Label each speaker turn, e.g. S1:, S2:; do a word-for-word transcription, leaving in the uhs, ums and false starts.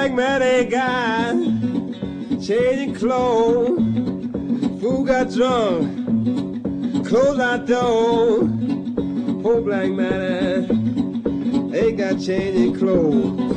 S1: black man ain't got changing clothes. Fool got drunk, closed our door. Poor black man ain't got changing clothes.